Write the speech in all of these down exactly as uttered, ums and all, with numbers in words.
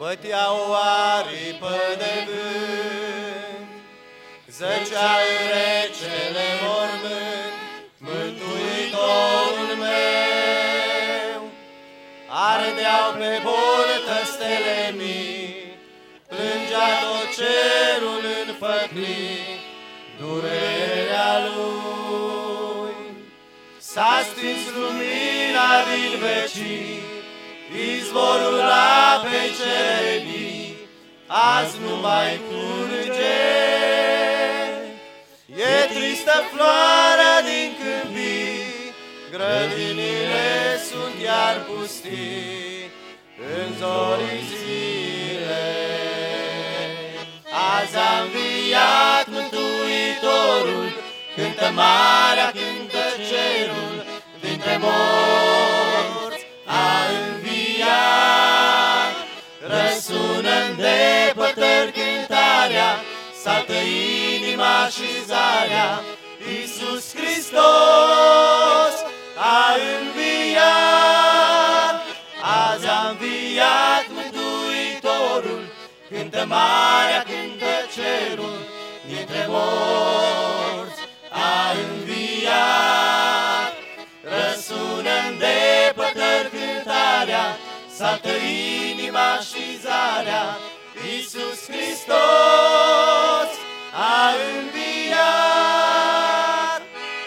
bătea o aripă de vânt, zăcea în recele mormânt Mântuitorul meu. Ardeau pe boltă stele mii, plângea tot cerul înfăclit, durerea lui. S-a stins lumina din vecii, izvorul apei cele vii, azi nu mai curge. E tristă floarea din câmpii, grădinile sunt iar pustii în zorii zilei. Azi a înviat Mântuitorul, cântă marea, cântă cerul, dintre morți a înviat. Răsună-n depărtări cântarea, saltă inima și zarea, Iisus Hristos a înviat. Azi a înviat Mântuitorul, cântă marea, cântă cerul, dintre morți a înviat. Răsună-n depărtări cântarea, saltă inima și zarea, Iisus Hristos a înviat.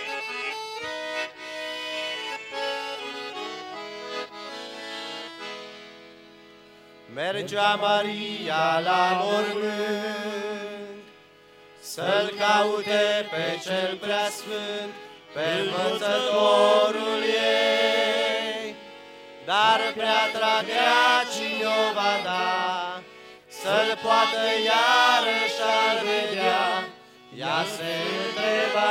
Mergea Maria la mormânt, să-L caute pe Cel Preasfânt, pe Învățătorul ei. Dar prea dragea cine-o va da, să-L poată iarăși ar vedea, ea se întreba.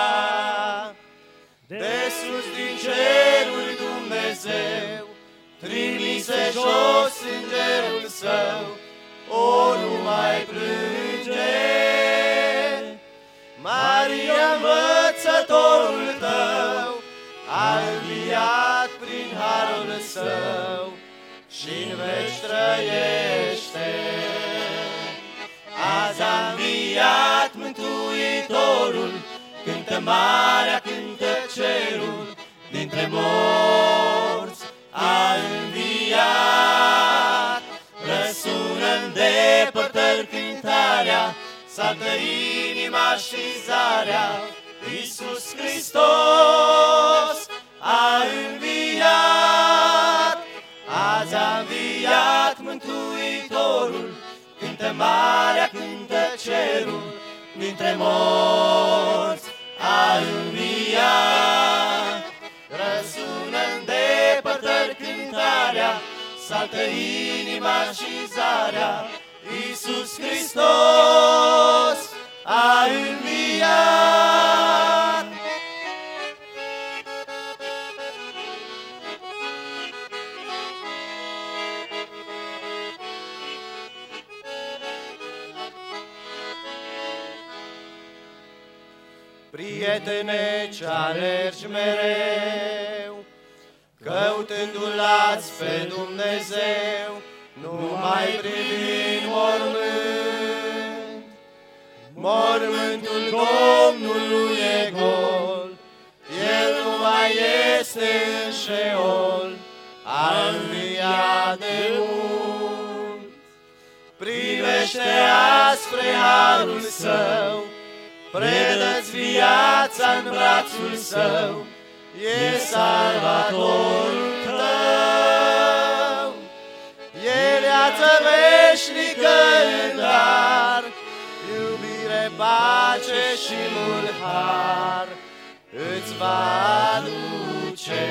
De sus din cerul Dumnezeu trimise jos îngerul său, o nu mai plânge. Maria, învățătorul tău a înviat prin harul său și-n veci trăiește. Azi a înviat Mântuitorul, cântă marea, cântă cerul, dintre morți a înviat. Răsună-n depărtări cântarea, saltă inima și zarea, Iisus Hristos a înviat. Azi a înviat Mântuitorul, cântă marea, cântă cerul, dintre morți a înviat. Răsună-n depărtări cântarea, saltă inima și zarea, Iisus Hristos a înviat. Prietene, ce alergi mereu, căutându-L azi pe Dumnezeu, nu mai privi în mormânt. Mormântul Domnului e gol, El nu mai este în șeol, a înviat de mult. Privește azi spre harul Său, predă-ți viața în brațul Său, e Salvatorul tău. E viață veșnică în dar, iubire, pace și mult har îți va aduce.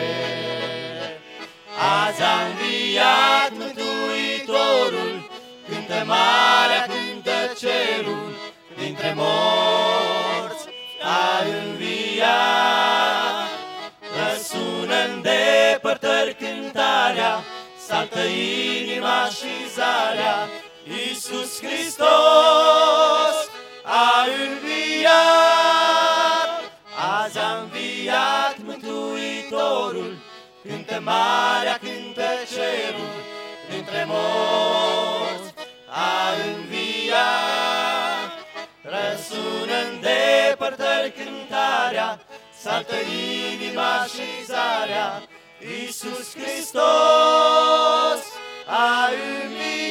Azi a înviat Mântuitorul, cântă marea, cântă cerul, dintre morți a înviat. Răsună-n depărtări cântarea, saltă inima și zarea, Iisus Hristos a înviat. Azi a înviat Mântuitorul, cântă marea, cântă cerul, dintre morți cântarea, saltă inima și zarea, Iisus Hristos a înviat.